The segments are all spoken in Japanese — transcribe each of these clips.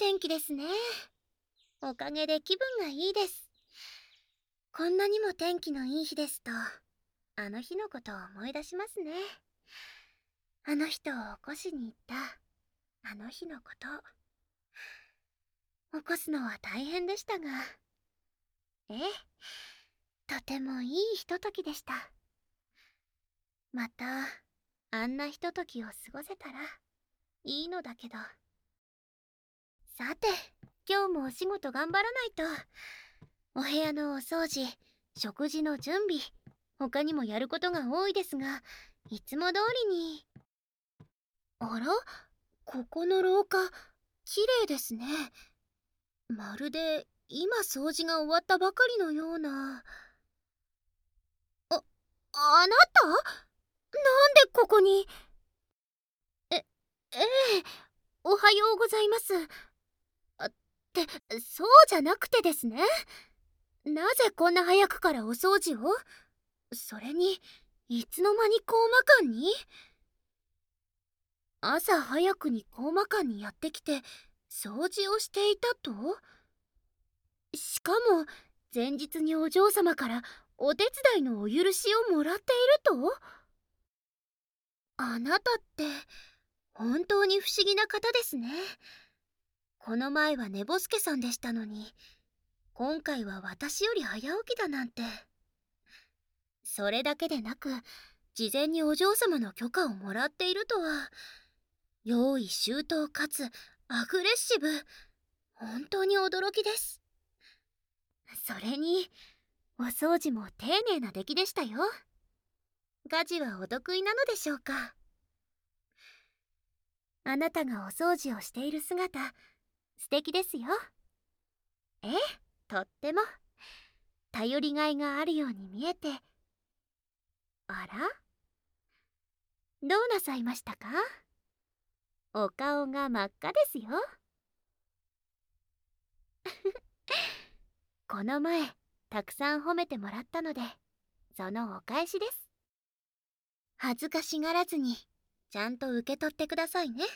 天気ですね。おかげで気分がいいです。こんなにも天気のいい日ですと、あの日のことを思い出しますね。あの人を起こしに行ったあの日のこと。起こすのは大変でしたが、ええ、とてもいいひとときでした。またあんなひとときを過ごせたらいいのだけど。さて、今日もお仕事頑張らないと。お部屋のお掃除、食事の準備、他にもやることが多いですが、いつも通りに。あら、ここの廊下綺麗ですね。まるで今掃除が終わったばかりのような。あなた、なんでここに。えええ、おはようございます。そうじゃなくてですね。なぜこんな早くからお掃除を。それに、いつの間にコーマ館に。朝早くにコーマ館にやってきて掃除をしていたと。しかも前日にお嬢様からお手伝いのお許しをもらっていると。あなたって本当に不思議な方ですね。この前は寝ぼすけさんでしたのに、今回は私より早起きだなんて。それだけでなく、事前にお嬢様の許可をもらっているとは、用意周到かつアグレッシブ。本当に驚きです。それにお掃除も丁寧な出来でしたよ。家事はお得意なのでしょうか。あなたがお掃除をしている姿、素敵ですよ。ええ、とっても。頼りがいがあるように見えて。あら、どうなさいましたか。お顔が真っ赤ですよ。この前たくさん褒めてもらったので、そのお返しです。恥ずかしがらずにちゃんと受け取ってくださいね。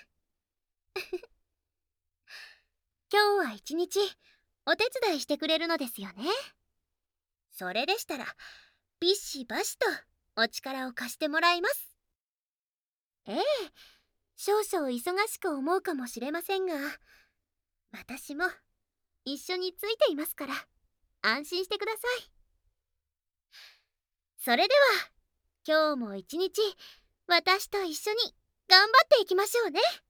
今日は一日お手伝いしてくれるのですよね。それでしたらビシバシとお力を貸してもらいます。ええ、少々忙しく思うかもしれませんが、私も一緒についていますから安心してください。それでは今日も一日私と一緒に頑張っていきましょうね。